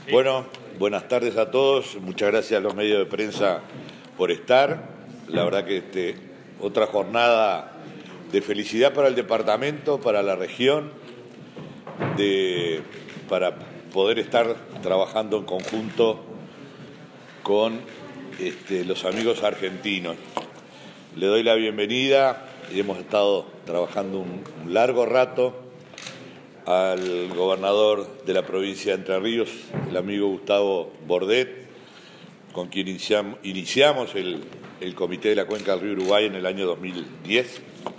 Bueno, buenas tardes a todos. Muchas gracias a los medios de prensa por estar. La verdad que otra jornada de felicidad para el departamento, para la región, para poder estar trabajando en conjunto con los amigos argentinos. Le doy la bienvenida y hemos estado trabajando un largo rato al gobernador de la provincia de Entre Ríos, el amigo Gustavo Bordet, con quien iniciamos el Comité de la Cuenca del Río Uruguay en el año 2010,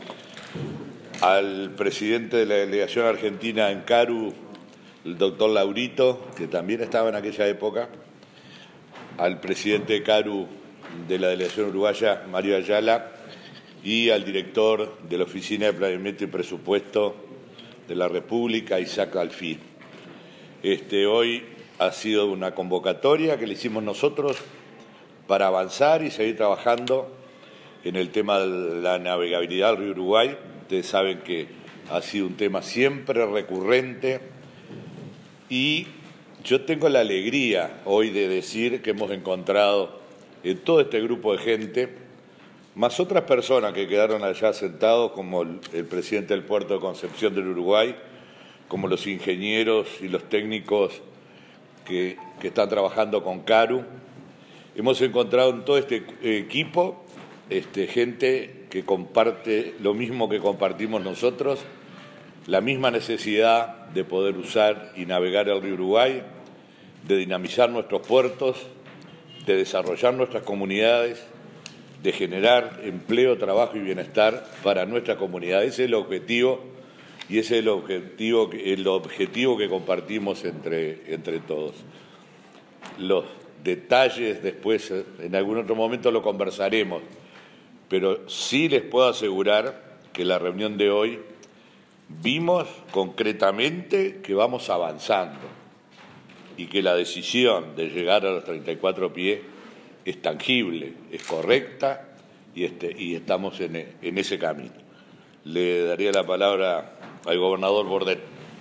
al presidente de la delegación argentina en CARU, el doctor Laurito, que también estaba en aquella época, al presidente de CARU de la delegación uruguaya, Mario Ayala, y al director de la Oficina de Planeamiento y Presupuesto de la República, Isaac Alfí. Hoy ha sido una convocatoria que le hicimos nosotros para avanzar y seguir trabajando en el tema de la navegabilidad del río Uruguay. Ustedes saben que ha sido un tema siempre recurrente y yo tengo la alegría hoy de decir que hemos encontrado en todo este grupo de gente, más otras personas que quedaron allá sentados, como el presidente del puerto de Concepción del Uruguay, como los ingenieros y los técnicos que están trabajando con CARU. Hemos encontrado en todo este equipo gente que comparte lo mismo que compartimos nosotros, la misma necesidad de poder usar y navegar el río Uruguay, de dinamizar nuestros puertos, de desarrollar nuestras comunidades, de generar empleo, trabajo y bienestar para nuestra comunidad. Ese es el objetivo y ese es el objetivo que compartimos entre todos. Los detalles después, en algún otro momento lo conversaremos, pero sí les puedo asegurar que la reunión de hoy vimos concretamente que vamos avanzando y que la decisión de llegar a los 34 pies es tangible, es correcta y estamos en ese camino. Le daría la palabra al gobernador Bordet.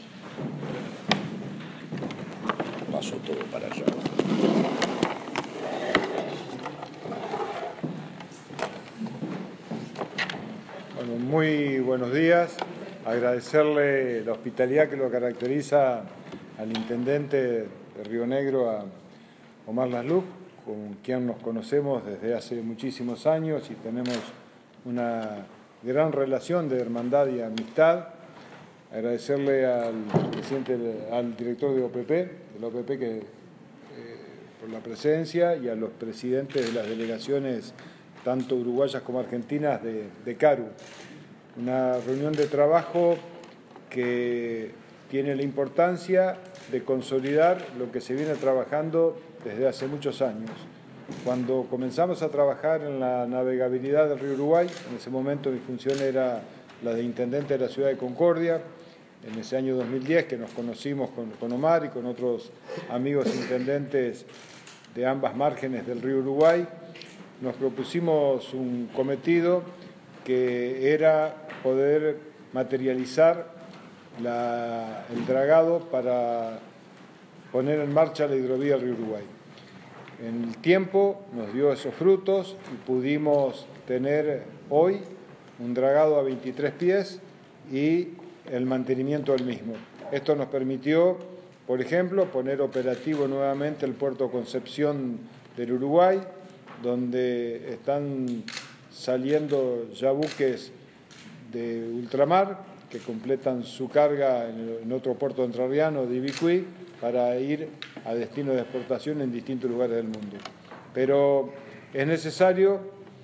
Paso todo para allá. Bueno, muy buenos días. Agradecerle la hospitalidad que lo caracteriza al intendente de Río Negro, a Omar Lasluf, con quien nos conocemos desde hace muchísimos años y tenemos una gran relación de hermandad y amistad. Agradecerle al director de la OPP por la presencia, y a los presidentes de las delegaciones, tanto uruguayas como argentinas, de CARU. Una reunión de trabajo que tiene la importancia de consolidar lo que se viene trabajando desde hace muchos años. Cuando comenzamos a trabajar en la navegabilidad del río Uruguay, en ese momento mi función era la de intendente de la ciudad de Concordia, en ese año 2010 que nos conocimos con Omar y con otros amigos intendentes de ambas márgenes del río Uruguay, nos propusimos un cometido que era poder materializar el dragado para poner en marcha la hidrovía del río Uruguay. En el tiempo nos dio esos frutos y pudimos tener hoy un dragado a 23 pies y el mantenimiento del mismo. Esto nos permitió, por ejemplo, poner operativo nuevamente el puerto Concepción del Uruguay, donde están saliendo ya buques de ultramar que completan su carga en otro puerto entrerriano de Ibicuí para ir a destino de exportación en distintos lugares del mundo. Pero es necesario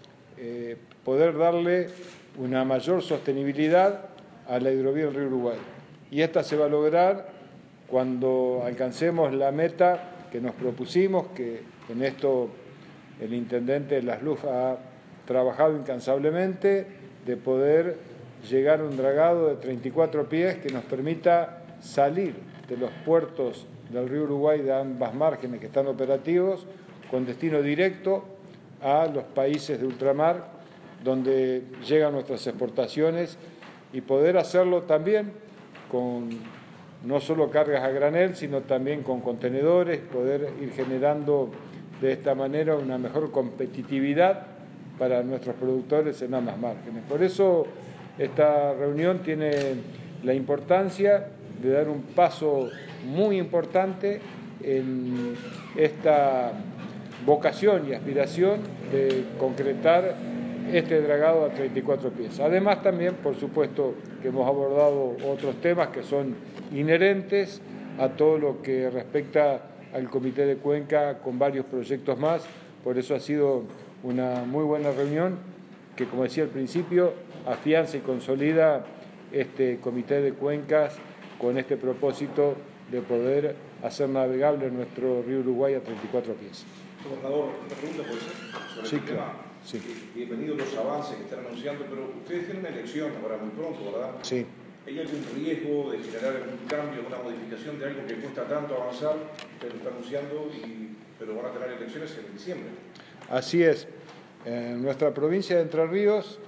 poder darle una mayor sostenibilidad a la hidrovía del río Uruguay. Y esta se va a lograr cuando alcancemos la meta que nos propusimos, que en esto el intendente Lasluf ha trabajado incansablemente, de poder llegar a un dragado de 34 pies que nos permita salir de los puertos del río Uruguay de ambas márgenes que están operativos con destino directo a los países de ultramar donde llegan nuestras exportaciones, y poder hacerlo también con no solo cargas a granel, sino también con contenedores, poder ir generando de esta manera una mejor competitividad para nuestros productores en ambas márgenes. Por eso esta reunión tiene la importancia de dar un paso muy importante en esta vocación y aspiración de concretar este dragado a 34 pies. Además también, por supuesto, que hemos abordado otros temas que son inherentes a todo lo que respecta al Comité de Cuenca con varios proyectos más. Por eso ha sido una muy buena reunión que, como decía al principio, afianza y consolida este Comité de Cuencas con este propósito de poder hacer navegable nuestro río Uruguay a 34 pies. Gobernador, una pregunta puede ser sobre el tema. Sí. Bienvenidos los avances que están anunciando, pero ustedes tienen una elección ahora muy pronto, ¿verdad? Sí. ¿Hay algún riesgo de generar algún cambio, alguna modificación de algo que cuesta tanto avanzar? Ustedes lo están anunciando, pero van a tener elecciones en diciembre. Así es. En nuestra provincia de Entre Ríos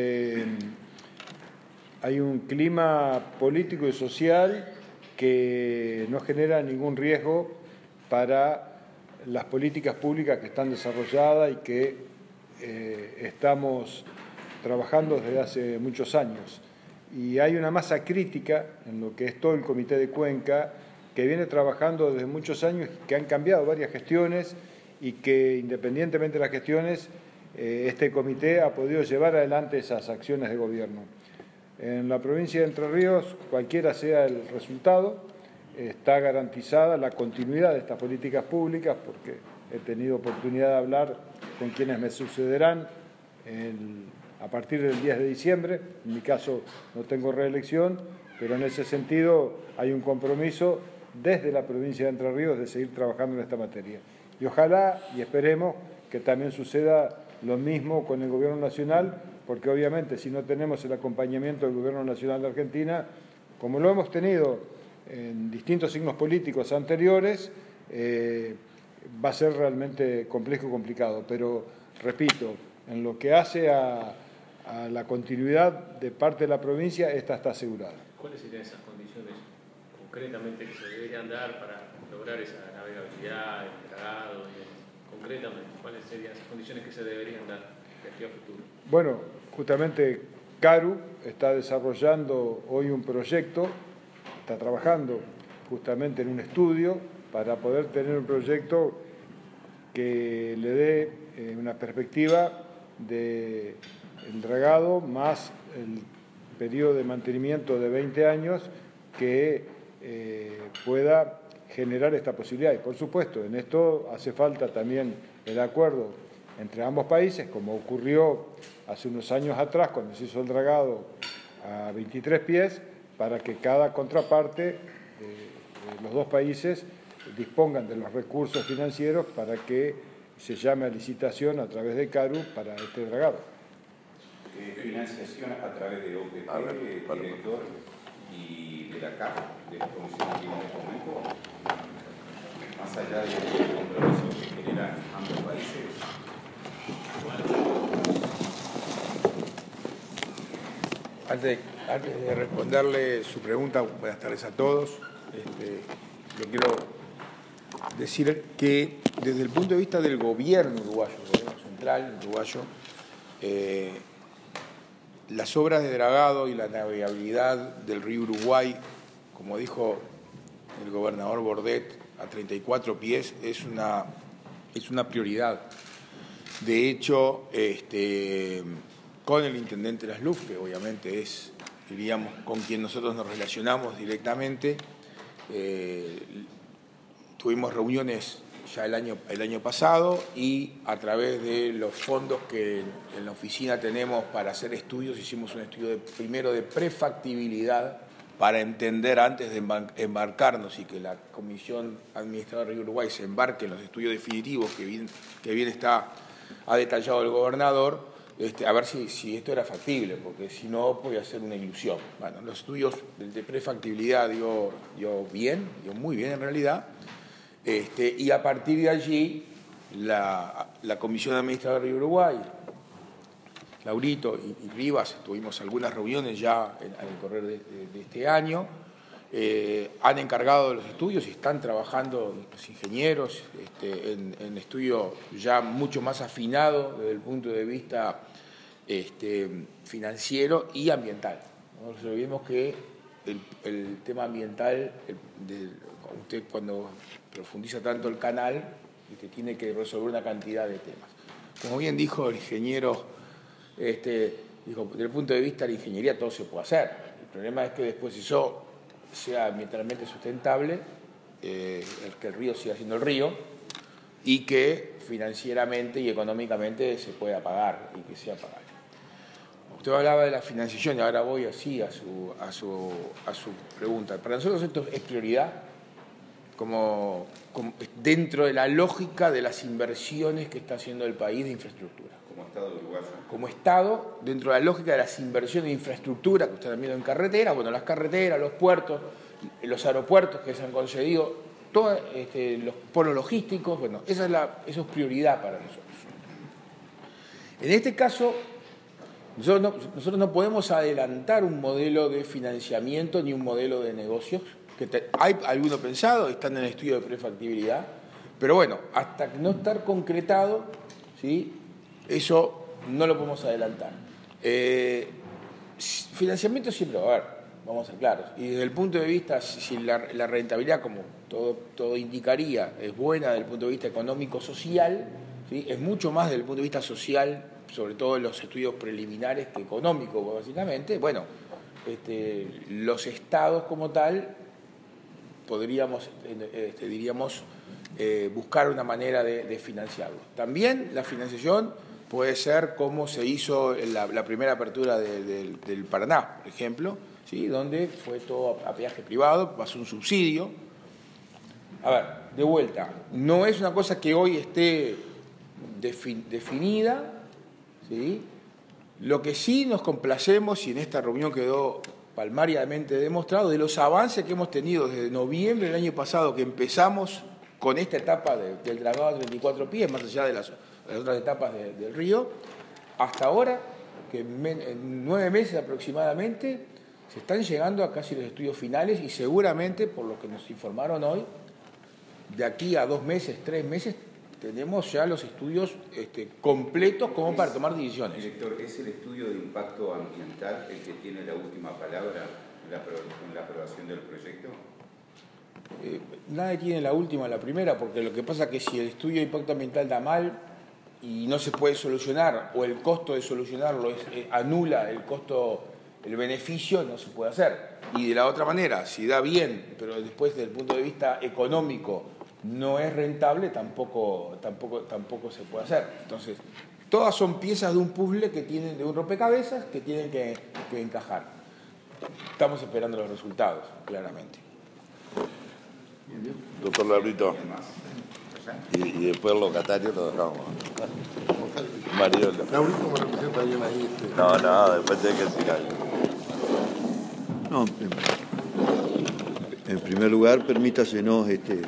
hay un clima político y social que no genera ningún riesgo para las políticas públicas que están desarrolladas y que estamos trabajando desde hace muchos años. Y hay una masa crítica en lo que es todo el Comité de Cuenca que viene trabajando desde muchos años, que han cambiado varias gestiones y que independientemente de las gestiones, este comité ha podido llevar adelante esas acciones de gobierno. En la provincia de Entre Ríos, cualquiera sea el resultado, está garantizada la continuidad de estas políticas públicas, porque he tenido oportunidad de hablar con quienes me sucederán a partir del 10 de diciembre. En mi caso no tengo reelección, pero en ese sentido hay un compromiso desde la provincia de Entre Ríos de seguir trabajando en esta materia. Y ojalá y esperemos que también suceda lo mismo con el Gobierno Nacional, porque obviamente si no tenemos el acompañamiento del Gobierno Nacional de Argentina, como lo hemos tenido en distintos signos políticos anteriores, va a ser realmente complejo y complicado. Pero, repito, en lo que hace a la continuidad de parte de la provincia, esta está asegurada. ¿Cuáles serían esas condiciones concretamente que se deberían dar para lograr esa navegabilidad, el dragado? Concretamente, ¿cuáles serían esas condiciones que se deberían dar de aquí a futuro? Bueno, justamente CARU está desarrollando hoy un proyecto, está trabajando justamente en un estudio para poder tener un proyecto que le dé una perspectiva del dragado más el periodo de mantenimiento de 20 años que pueda generar esta posibilidad. Y por supuesto, en esto hace falta también el acuerdo entre ambos países, como ocurrió hace unos años atrás cuando se hizo el dragado a 23 pies, para que cada contraparte de los dos países dispongan de los recursos financieros para que se llame a licitación a través de CARU para este dragado. Financiación a través de OPP, director, y de la CAF, de la Comisión aquí en este momento, más allá del compromiso que generan ambos países. Antes de responderle su pregunta, buenas tardes a todos. Yo quiero decir que desde el punto de vista del gobierno uruguayo, el gobierno central uruguayo, las obras de dragado y la navegabilidad del río Uruguay, como dijo el gobernador Bordet, a 34 pies es una prioridad. De hecho, con el intendente Las Luz, que obviamente es, diríamos, con quien nosotros nos relacionamos directamente, tuvimos reuniones ya el año pasado y a través de los fondos que en la oficina tenemos para hacer estudios, hicimos un estudio primero de prefactibilidad para entender antes de embarcarnos y que la Comisión Administradora de Río Uruguay se embarque en los estudios definitivos que bien ha detallado el gobernador, a ver si esto era factible, porque si no podía ser una ilusión. Bueno, los estudios de prefactibilidad dio muy bien en realidad, y a partir de allí la Comisión Administradora de Río Uruguay, Laurito y Rivas, tuvimos algunas reuniones ya en el correr de este año, han encargado los estudios y están trabajando los ingenieros en estudio ya mucho más afinado desde el punto de vista financiero y ambiental. No nos olvidemos que el tema ambiental, usted cuando profundiza tanto el canal, tiene que resolver una cantidad de temas. Como bien dijo el ingeniero, dijo, desde el punto de vista de la ingeniería todo se puede hacer. El problema es que después eso sea ambientalmente sustentable, que el río siga siendo el río y que financieramente y económicamente se pueda pagar y que sea pagable. Usted hablaba de la financiación y ahora voy así a su pregunta. Para nosotros esto es prioridad como dentro de la lógica de las inversiones que está haciendo el país de infraestructura. Como Estado uruguayo. Como Estado, dentro de la lógica de las inversiones de infraestructura que ustedes han visto en carretera, bueno, las carreteras, los puertos, los aeropuertos que se han concedido, todos los polos logísticos, bueno, eso es prioridad para nosotros. En este caso, nosotros no podemos adelantar un modelo de financiamiento ni un modelo de negocios. Hay alguno pensado, están en el estudio de prefactibilidad, pero bueno, hasta no estar concretado, ¿sí?, eso no lo podemos adelantar. Financiamiento siempre va a haber, vamos a ser claros, y desde el punto de vista, si la rentabilidad, como todo indicaría, es buena desde el punto de vista económico-social, ¿sí?, es mucho más desde el punto de vista social, sobre todo en los estudios preliminares que económicos, básicamente. Bueno, los estados como tal podríamos, diríamos, buscar una manera de financiarlo. También la financiación puede ser como se hizo en la primera apertura del Paraná, por ejemplo, ¿sí?, donde fue todo a peaje privado, pasó un subsidio. A ver, de vuelta, no es una cosa que hoy esté definida, ¿sí? Lo que sí nos complacemos, y en esta reunión quedó palmariamente demostrado, de los avances que hemos tenido desde noviembre del año pasado, que empezamos con esta etapa del dragado a 34 pies, más allá de las otras etapas del río, hasta ahora, que en 9 meses aproximadamente, se están llegando a casi los estudios finales y seguramente, por lo que nos informaron hoy, de aquí a 2 meses, 3 meses, tenemos ya los estudios completos como para tomar decisiones. Director, ¿es el estudio de impacto ambiental el que tiene la última palabra en la aprobación del proyecto? Nadie tiene la última, la primera, porque lo que pasa es que si el estudio de impacto ambiental da mal y no se puede solucionar, o el costo de solucionarlo anula el costo, el beneficio, no se puede hacer. Y de la otra manera, si da bien, pero después desde el punto de vista económico no es rentable, tampoco se puede hacer. Entonces, todas son piezas de un puzzle de un rompecabezas que tienen que encajar. Estamos esperando los resultados, claramente. Doctor Laurito, y después el locatario lo dejamos. Mario. Laurito me representa bien ahí. No, después tiene que decir algo. No, en primer lugar, permítasenos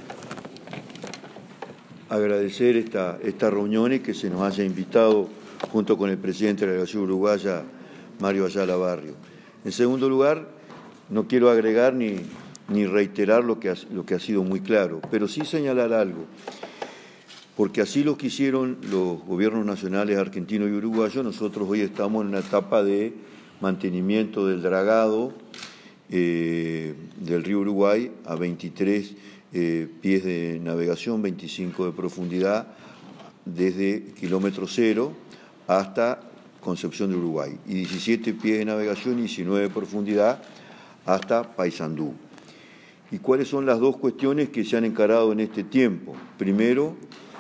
agradecer esta reunión y que se nos haya invitado junto con el presidente de la Delegación Uruguaya, Mario Ayala Barrio. En segundo lugar, no quiero agregar ni reiterar lo que ha sido muy claro, pero sí señalar algo, porque así lo quisieron los gobiernos nacionales argentino y uruguayo. Nosotros hoy estamos en una etapa de mantenimiento del dragado del río Uruguay a 23 pies de navegación, 25 de profundidad, desde kilómetro cero hasta Concepción de Uruguay, y 17 pies de navegación y 19 de profundidad hasta Paysandú. ¿Y cuáles son las dos cuestiones que se han encarado en este tiempo? Primero,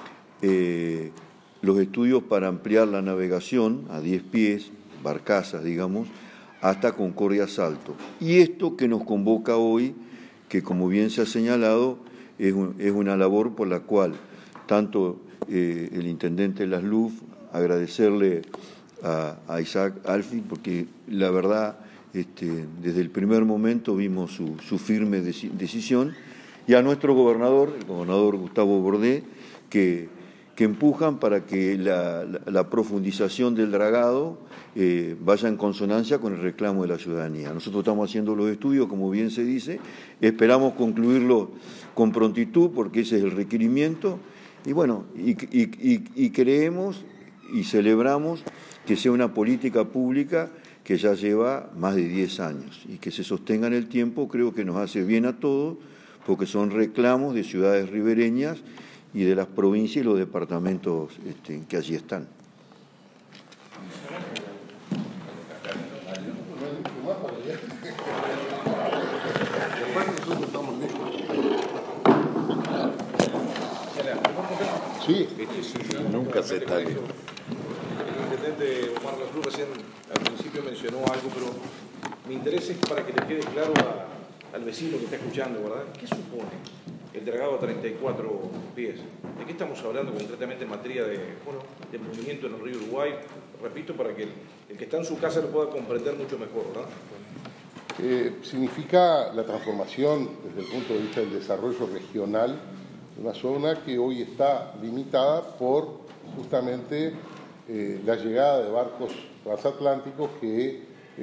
los estudios para ampliar la navegación a 10 pies, barcazas, digamos, hasta Concordia Salto. Y esto que nos convoca hoy, que como bien se ha señalado, es una labor por la cual tanto el intendente Las Luz, agradecerle a Isaac Alfi, porque la verdad desde el primer momento vimos su firme decisión, y a nuestro gobernador, el gobernador Gustavo Bordé, que que empujan para que la profundización del dragado vaya en consonancia con el reclamo de la ciudadanía. Nosotros estamos haciendo los estudios, como bien se dice, esperamos concluirlo con prontitud porque ese es el requerimiento y bueno, y creemos y celebramos que sea una política pública que ya lleva más de 10 años y que se sostenga en el tiempo. Creo que nos hace bien a todos porque son reclamos de ciudades ribereñas y de las provincias y los departamentos que allí están. Sí, nunca se está bien. El intendente Omar Lasluc recién al principio mencionó algo, pero mi interés es para que le quede claro al vecino que está escuchando, ¿verdad? ¿Qué supone el dragado a 34 pies? ¿De qué estamos hablando concretamente en materia de movimiento en el río Uruguay? Repito, para que el que está en su casa lo pueda comprender mucho mejor, ¿verdad? Significa la transformación desde el punto de vista del desarrollo regional de una zona que hoy está limitada por justamente la llegada de barcos transatlánticos que,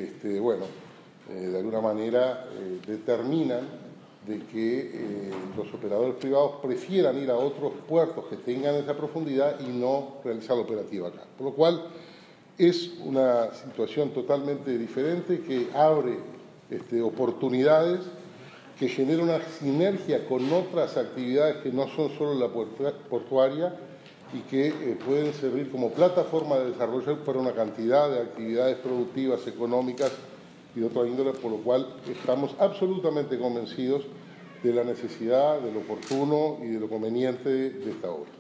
de alguna manera determinan de que los operadores privados prefieran ir a otros puertos que tengan esa profundidad y no realizar la operativa acá. Por lo cual es una situación totalmente diferente que abre oportunidades, que genera una sinergia con otras actividades que no son solo la portuaria y que pueden servir como plataforma de desarrollo para una cantidad de actividades productivas, económicas y de otra índole, por lo cual estamos absolutamente convencidos de la necesidad, de lo oportuno y de lo conveniente de esta obra.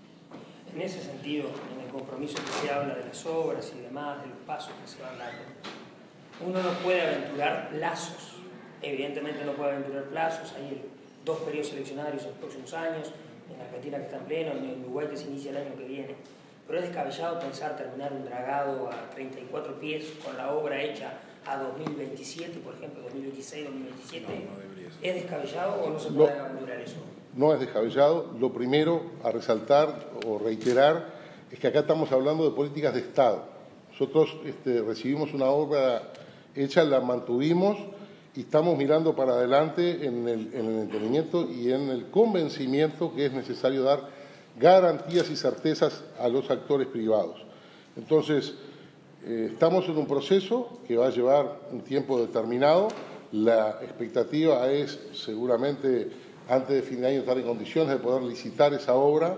En ese sentido, en el compromiso que se habla de las obras y demás, de los pasos que se van dando, uno no puede aventurar plazos. Evidentemente no puede aventurar plazos, hay 2 periodos seleccionarios en los próximos años, en Argentina que está en pleno, en Uruguay que se inicia el año que viene. Pero es descabellado pensar terminar un dragado a 34 pies con la obra hecha a 2027, por ejemplo, 2026, 2027. No ¿Es descabellado o no se puede aventurar eso? No es descabellado. Lo primero a resaltar o reiterar es que acá estamos hablando de políticas de Estado. Nosotros recibimos una obra hecha, la mantuvimos y estamos mirando para adelante en el entendimiento y en el convencimiento que es necesario dar garantías y certezas a los actores privados. Entonces, estamos en un proceso que va a llevar un tiempo determinado. La expectativa es seguramente antes de fin de año estar en condiciones de poder licitar esa obra.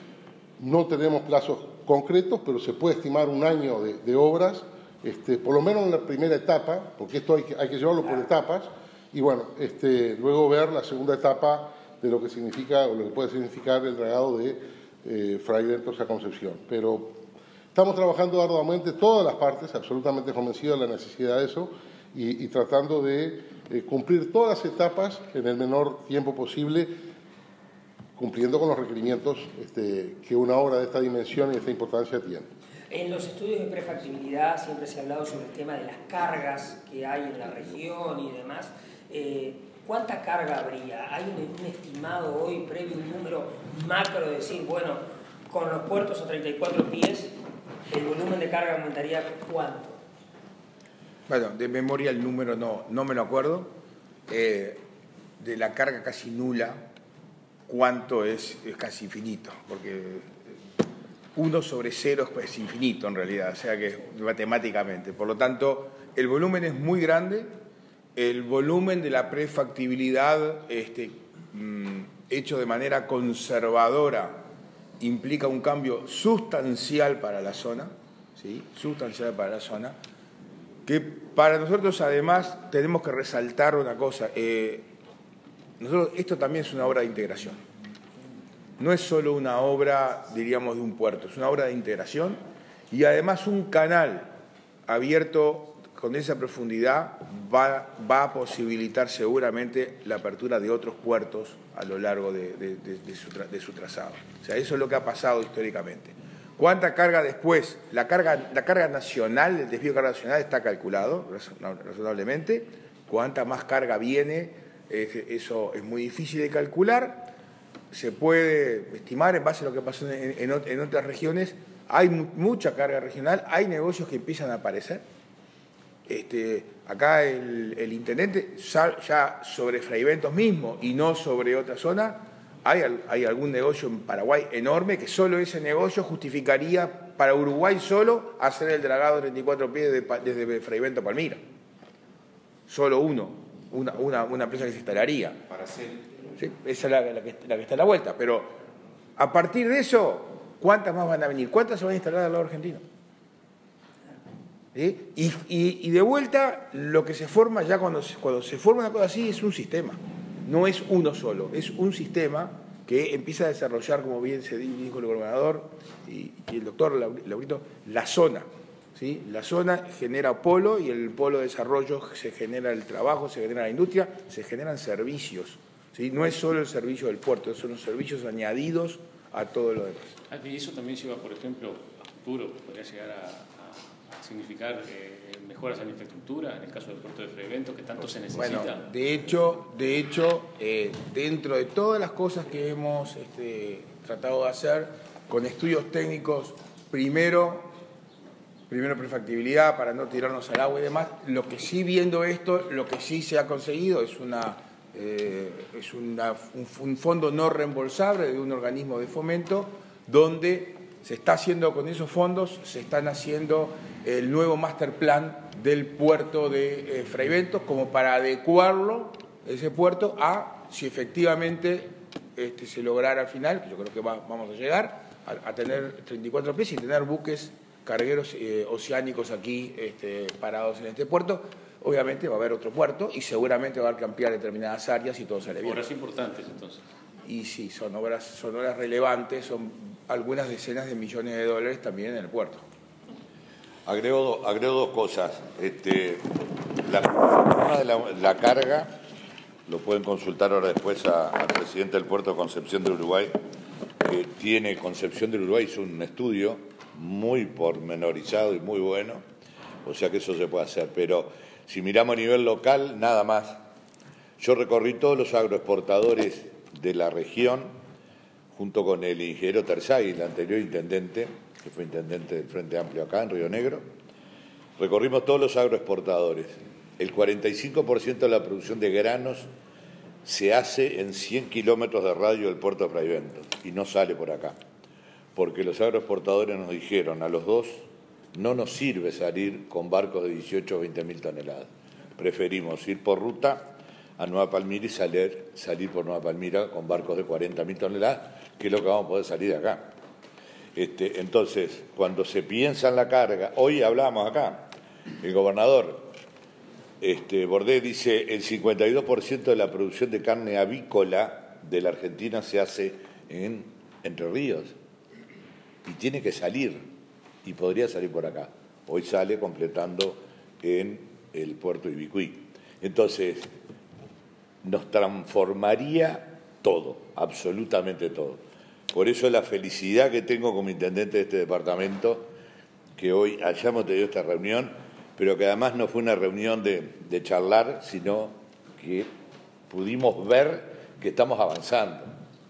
No tenemos plazos concretos, pero se puede estimar un año de obras. Por lo menos en la primera etapa, porque esto hay que llevarlo por etapas, y bueno, luego ver la segunda etapa de lo que significa o lo que puede significar el dragado de Fray Bentos a Concepción. Pero estamos trabajando arduamente todas las partes, absolutamente convencidos de la necesidad de eso, y tratando de cumplir todas las etapas en el menor tiempo posible, cumpliendo con los requerimientos que una obra de esta dimensión y de esta importancia tiene. En los estudios de prefactibilidad siempre se ha hablado sobre el tema de las cargas que hay en la región y demás. ¿Cuánta carga habría? ¿Hay un estimado hoy, previo, un número macro de decir, bueno, con los puertos a 34 pies, el volumen de carga aumentaría cuánto? Bueno, de memoria el número no me lo acuerdo. De la carga casi nula, ¿cuánto es casi infinito? Porque 1 sobre 0 es infinito en realidad, o sea que matemáticamente. Por lo tanto, el volumen es muy grande, el volumen de la prefactibilidad hecho de manera conservadora implica un cambio sustancial para la zona, ¿sí? Sustancial para la zona, que para nosotros además tenemos que resaltar una cosa, esto también es una obra de integración. No es solo una obra, diríamos, de un puerto, es una obra de integración y además un canal abierto con esa profundidad va a posibilitar seguramente la apertura de otros puertos a lo largo de su trazado. O sea, eso es lo que ha pasado históricamente. ¿Cuánta carga después? La carga nacional, el desvío de carga nacional está calculado razonablemente. ¿Cuánta más carga viene? Eso es muy difícil de calcular. se puede estimar en base a lo que pasó en otras regiones. Hay mucha carga regional, hay negocios que empiezan a aparecer. Acá el intendente, ya sobre Fraiventos mismo y no sobre otra zona, hay algún negocio en Paraguay enorme que solo ese negocio justificaría para Uruguay solo hacer el dragado de 34 pies desde Fraivento a Palmira. Solo una empresa que se instalaría. Para hacer. Sí, esa es la que está a la vuelta. Pero a partir de eso, ¿cuántas más van a venir? ¿Cuántas se van a instalar al lado argentino? ¿Sí? Y de vuelta, lo que se forma ya cuando se forma una cosa así es un sistema. No es uno solo, es un sistema que empieza a desarrollar, como bien se dijo el gobernador y el doctor Laurito, la zona. ¿Sí? La zona genera polo y el polo de desarrollo se genera el trabajo, se genera la industria, se generan servicios. ¿Sí? No es solo el servicio del puerto, son los servicios añadidos a todo lo demás. Y eso también lleva, por ejemplo, a futuro, podría llegar a significar mejoras en la infraestructura, en el caso del puerto de Fraiventos, que tanto se necesita. Bueno, de hecho, dentro de todas las cosas que hemos tratado de hacer, con estudios técnicos, primero prefactibilidad para no tirarnos al agua y demás, lo que sí viendo esto, lo que sí se ha conseguido es un fondo no reembolsable de un organismo de fomento donde se está haciendo con esos fondos, se están haciendo el nuevo master plan del puerto de Fraiventos como para adecuarlo, ese puerto, a si efectivamente se lograra al final, que yo creo que vamos a llegar, a tener 34 pies y tener buques cargueros oceánicos aquí parados en este puerto. Obviamente va a haber otro puerto y seguramente va a haber que ampliar determinadas áreas y todo sale bien. Obras importantes, entonces. Y sí, son obras relevantes, son algunas decenas de millones de dólares también en el puerto. Agrego dos cosas. La carga, lo pueden consultar ahora después al presidente del puerto de Concepción de Uruguay, que tiene Concepción del Uruguay, hizo un estudio muy pormenorizado y muy bueno, o sea que eso se puede hacer, pero si miramos a nivel local, nada más. Yo recorrí todos los agroexportadores de la región, junto con el ingeniero Terzay, el anterior intendente, que fue intendente del Frente Amplio acá en Río Negro. Recorrimos todos los agroexportadores. El 45% de la producción de granos se hace en 100 kilómetros de radio del puerto de Fraiventos y no sale por acá, porque los agroexportadores nos dijeron a los dos, no nos sirve salir con barcos de 18 o 20 mil toneladas. Preferimos ir por ruta a Nueva Palmira y salir por Nueva Palmira con barcos de 40.000 toneladas, que es lo que vamos a poder salir de acá. Entonces, cuando se piensa en la carga, hoy hablamos acá, el gobernador Bordé dice el 52% de la producción de carne avícola de la Argentina se hace en Entre Ríos y tiene que salir. Y podría salir por acá. Hoy sale completando en el puerto de Ibicuí. Entonces, nos transformaría todo, absolutamente todo. Por eso la felicidad que tengo como intendente de este departamento, que hoy hayamos tenido esta reunión, pero que además no fue una reunión de charlar, sino que pudimos ver que estamos avanzando,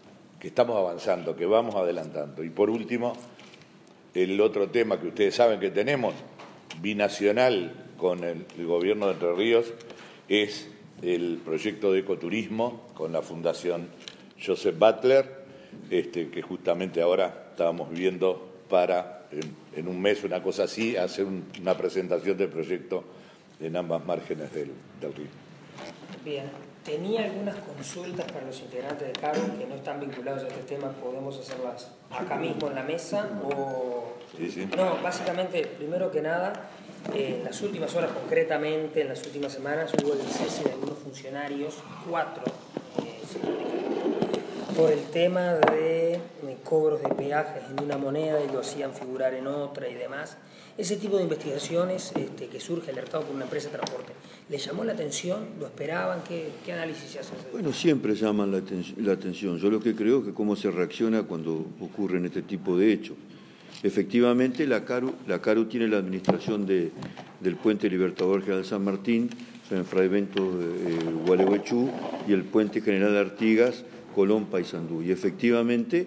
que vamos adelantando. Y por último, el otro tema que ustedes saben que tenemos, binacional con el gobierno de Entre Ríos, es el proyecto de ecoturismo con la Fundación Joseph Butler, que justamente ahora estábamos viendo para, en un mes, una cosa así, hacer una presentación del proyecto en ambas márgenes del río. Bien, tenía algunas consultas para los integrantes de CARU que no están vinculados a este tema. ¿Podemos hacerlas acá mismo en la mesa? O... Sí. No, básicamente, primero que nada, en las últimas horas, concretamente en las últimas semanas, hubo el cese de algunos funcionarios, 4, por el tema de cobros de peajes en una moneda y lo hacían figurar en otra y demás. Ese tipo de investigaciones que surge alertado por una empresa de transporte, ¿les llamó la atención? ¿Lo esperaban? ¿Qué análisis se hace? Bueno, siempre llaman la atención. Yo lo que creo es que cómo se reacciona cuando ocurren este tipo de hechos. Efectivamente, la CARU tiene la administración del Puente Libertador General San Martín, en Fraiventos Gualeguaychú, y el Puente General Artigas Colón, Paysandú. Y efectivamente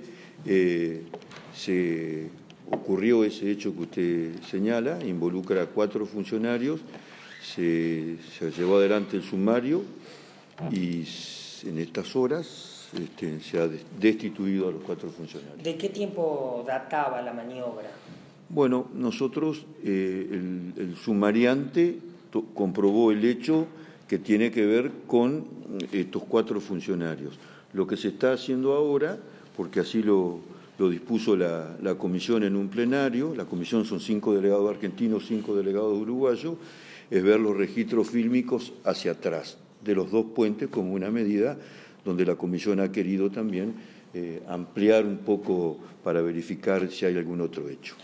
se ocurrió ese hecho que usted señala, involucra a 4 funcionarios, se llevó adelante el sumario y en estas horas se ha destituido a los 4 funcionarios. ¿De qué tiempo databa la maniobra? Bueno, nosotros, el sumariante comprobó el hecho que tiene que ver con estos 4 funcionarios. Lo que se está haciendo ahora, porque así lo dispuso la comisión en un plenario, la comisión son 5 delegados argentinos, 5 delegados uruguayos, es ver los registros fílmicos hacia atrás de los 2 puentes como una medida donde la comisión ha querido también ampliar un poco para verificar si hay algún otro hecho.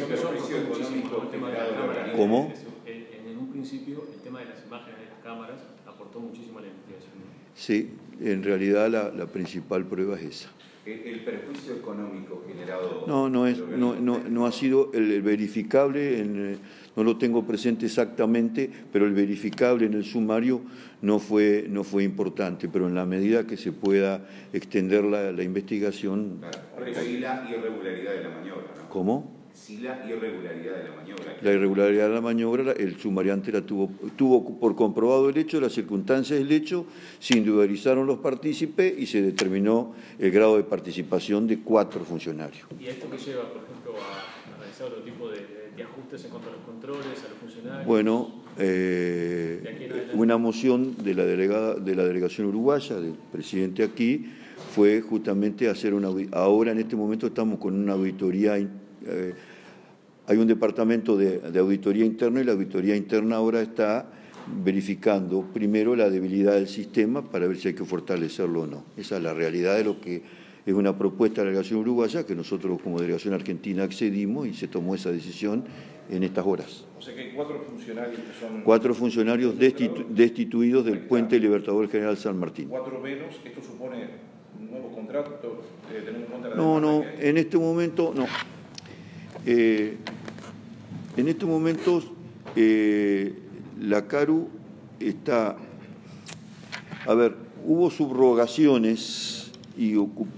¿Cómo? En un principio el tema de las imágenes de las cámaras aportó muchísimo a la investigación. Sí, en realidad la principal prueba es esa. ¿El perjuicio económico generado? No ha sido el verificable, no lo tengo presente exactamente, pero el verificable en el sumario no fue importante, pero en la medida que se pueda extender la investigación. Claro, sí la irregularidad de la maniobra, ¿no? ¿Cómo? Sí la irregularidad de la maniobra. La irregularidad de la maniobra, el sumariante tuvo por comprobado el hecho, las circunstancias del hecho, se individualizaron los partícipes y se determinó el grado de participación de 4 funcionarios. ¿Y esto que lleva, por ejemplo, a realizar otro tipo de ajustes en cuanto a los controles, a los funcionarios? Bueno, una moción de la delegación uruguaya, del presidente aquí, fue justamente hacer ahora en este momento estamos con una auditoría. Hay un departamento de auditoría interna y la auditoría interna ahora está verificando primero la debilidad del sistema para ver si hay que fortalecerlo o no. Esa es la realidad de lo que es una propuesta de la delegación uruguaya que nosotros como delegación argentina accedimos y se tomó esa decisión en estas horas. O sea que hay 4 funcionarios que son... 4 funcionarios destituidos del Puente Libertador General San Martín. 4 menos, ¿esto supone un nuevo contrato? ¿Tener en cuenta la No, en este momento no. En estos momentos la CARU está... A ver, hubo subrogaciones y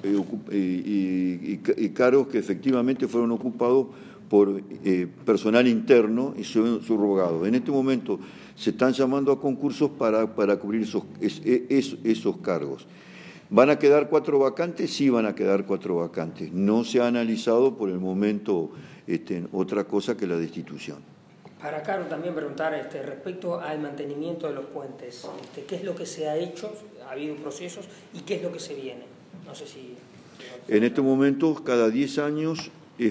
cargos que efectivamente fueron ocupados por personal interno y son subrogados. En este momento se están llamando a concursos para cubrir esos cargos. ¿Van a quedar 4 vacantes? Sí, van a quedar 4 vacantes. No se ha analizado por el momento otra cosa que la destitución. Para Caro también preguntar respecto al mantenimiento de los puentes. ¿Qué es lo que se ha hecho? ¿Ha habido procesos? ¿Y qué es lo que se viene? No sé si... En estos momentos, cada 10 años es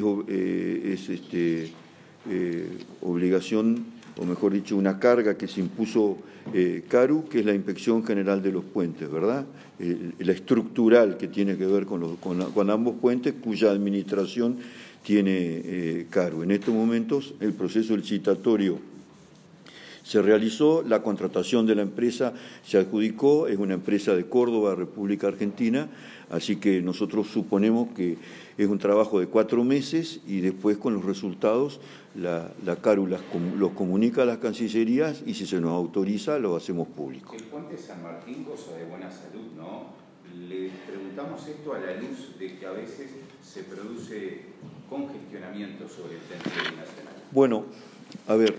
obligación, o mejor dicho, una carga que se impuso CARU, que es la Inspección General de los Puentes, ¿verdad? La estructural que tiene que ver con ambos puentes, cuya administración tiene CARU. En estos momentos, el proceso licitatorio se realizó, la contratación de la empresa se adjudicó, es una empresa de Córdoba, República Argentina, así que nosotros suponemos que es un trabajo de 4 meses y después con los resultados la CARU los comunica a las cancillerías y si se nos autoriza lo hacemos público. El puente San Martín goza de buena salud, ¿no? Le preguntamos esto a la luz de que a veces se produce congestionamiento sobre el territorio nacional. Bueno, a ver,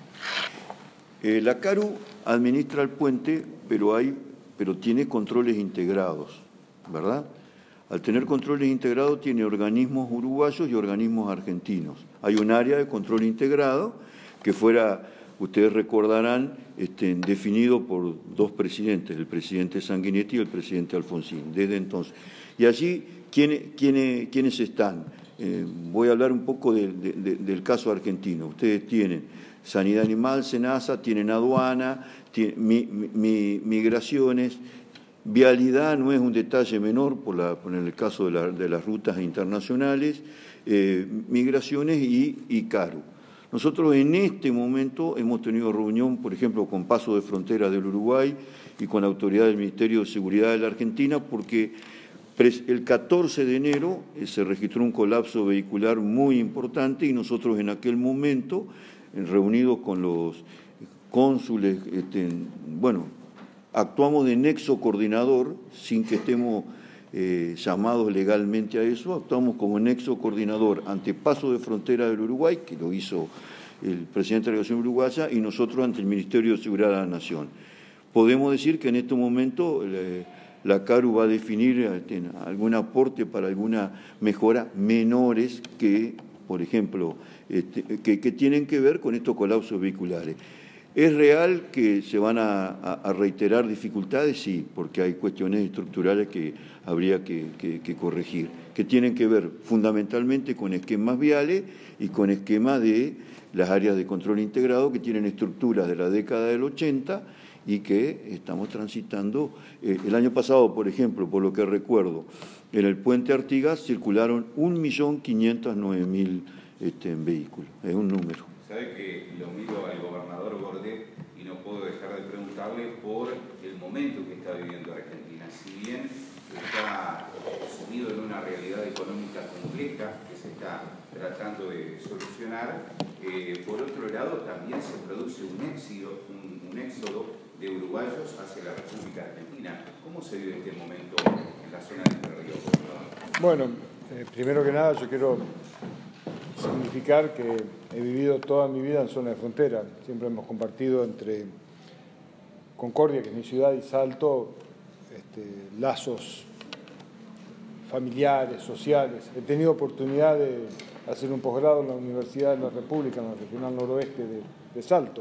la CARU administra el puente, pero tiene controles integrados, ¿verdad? Al tener controles integrados tiene organismos uruguayos y organismos argentinos. Hay un área de control integrado que ustedes recordarán, definido por 2 presidentes, el presidente Sanguinetti y el presidente Alfonsín, desde entonces. Y allí, ¿quiénes están? Voy a hablar un poco del caso argentino. Ustedes tienen Sanidad Animal, SENASA, tienen aduana, migraciones. Vialidad no es un detalle menor por el caso de las rutas internacionales, migraciones y CARU. Nosotros en este momento hemos tenido reunión, por ejemplo, con Paso de Frontera del Uruguay y con la autoridad del Ministerio de Seguridad de la Argentina, porque el 14 de enero se registró un colapso vehicular muy importante y nosotros en aquel momento, reunidos con los cónsules, actuamos de nexo coordinador sin que estemos llamados legalmente a eso, actuamos como nexo coordinador ante Paso de Frontera del Uruguay, que lo hizo el presidente de la Delegación Uruguaya, y nosotros ante el Ministerio de Seguridad de la Nación. Podemos decir que en este momento la CARU va a definir algún aporte para alguna mejora menores que, por ejemplo, que tienen que ver con estos colapsos vehiculares. ¿Es real que se van a reiterar dificultades? Sí, porque hay cuestiones estructurales que habría que corregir, que tienen que ver fundamentalmente con esquemas viales y con esquemas de las áreas de control integrado que tienen estructuras de la década del 80 y que estamos transitando. El año pasado, por ejemplo, por lo que recuerdo, en el puente Artigas circularon 1.509.000 vehículos. Es un número. Sabe que lo miro al gobernador Gordet y no puedo dejar de preguntarle por el momento que está viviendo Argentina. Si bien está sumido en una realidad económica compleja que se está tratando de solucionar, por otro lado también se produce un éxodo de uruguayos hacia la República Argentina. ¿Cómo se vive este momento en la zona de Entre Ríos? Bueno, primero que nada yo quiero significar que he vivido toda mi vida en zona de frontera. Siempre hemos compartido entre Concordia, que es mi ciudad, y Salto, lazos familiares, sociales. He tenido oportunidad de hacer un posgrado en la Universidad de la República, en la Regional Noroeste de Salto.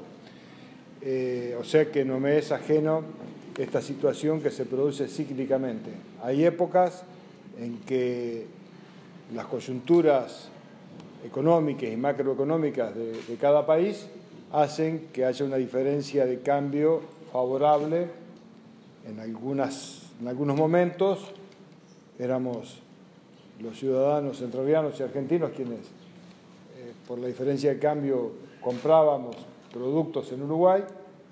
O sea que no me es ajeno esta situación que se produce cíclicamente. Hay épocas en que las coyunturas económicas y macroeconómicas de cada país hacen que haya una diferencia de cambio favorable. En algunos momentos éramos los ciudadanos entrerrianos y argentinos quienes por la diferencia de cambio comprábamos productos en Uruguay.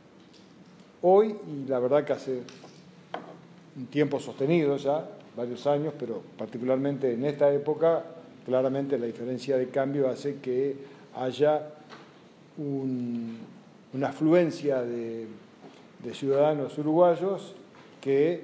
Hoy, y la verdad que hace un tiempo sostenido ya, varios años, pero particularmente en esta época, claramente la diferencia de cambio hace que haya una afluencia de ciudadanos uruguayos que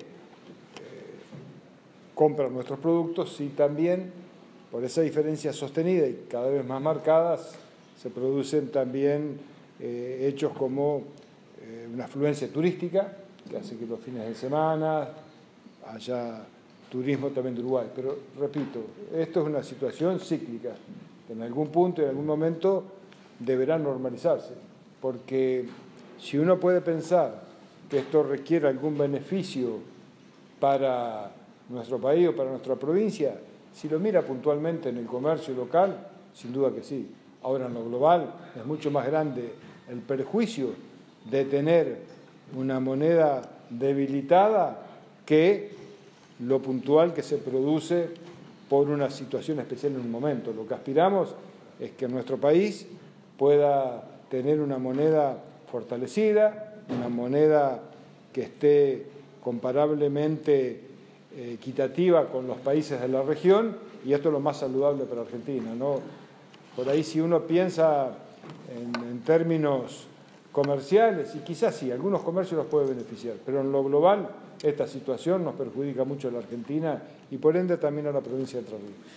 compran nuestros productos, y también por esa diferencia sostenida y cada vez más marcadas se producen también hechos como una afluencia turística que hace que los fines de semana haya turismo también de Uruguay. Pero repito, esto es una situación cíclica que en algún punto y en algún momento deberá normalizarse, porque si uno puede pensar que esto requiere algún beneficio para nuestro país o para nuestra provincia, si lo mira puntualmente en el comercio local, sin duda que sí. Ahora en lo global es mucho más grande el perjuicio de tener una moneda debilitada que lo puntual que se produce por una situación especial en un momento. Lo que aspiramos es que nuestro país pueda tener una moneda fortalecida, una moneda que esté comparablemente equitativa con los países de la región, y esto es lo más saludable para Argentina, ¿no? Por ahí si uno piensa en términos comerciales, y quizás sí, algunos comercios los puede beneficiar, pero en lo global esta situación nos perjudica mucho a la Argentina y por ende también a la provincia de Entre Ríos.